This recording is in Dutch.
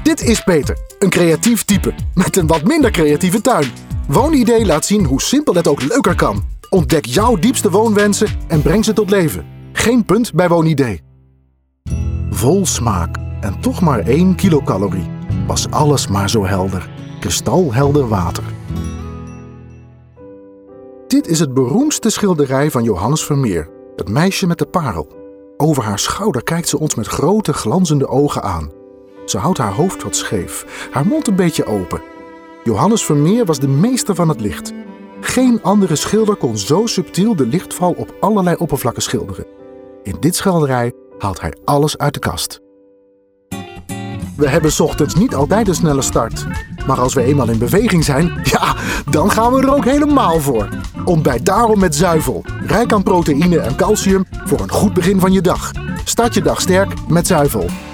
Dit is Peter, een creatief type met een wat minder creatieve tuin. Woonidee laat zien hoe simpel het ook leuker kan. Ontdek jouw diepste woonwensen en breng ze tot leven. Geen punt bij Woonidee. Vol smaak en toch maar 1 kilocalorie. Was alles maar zo helder. Kristalhelder water. Dit is het beroemdste schilderij van Johannes Vermeer. Het meisje met de parel. Over haar schouder kijkt ze ons met grote glanzende ogen aan. Ze houdt haar hoofd wat scheef, haar mond een beetje open. Johannes Vermeer was de meester van het licht. Geen andere schilder kon zo subtiel de lichtval op allerlei oppervlakken schilderen. In dit schilderij haalt hij alles uit de kast. We hebben 's ochtends niet altijd een snelle start. Maar als we eenmaal in beweging zijn, ja, dan gaan we er ook helemaal voor. Ontbijt daarom met zuivel. Rijk aan proteïne en calcium voor een goed begin van je dag. Start je dag sterk met zuivel.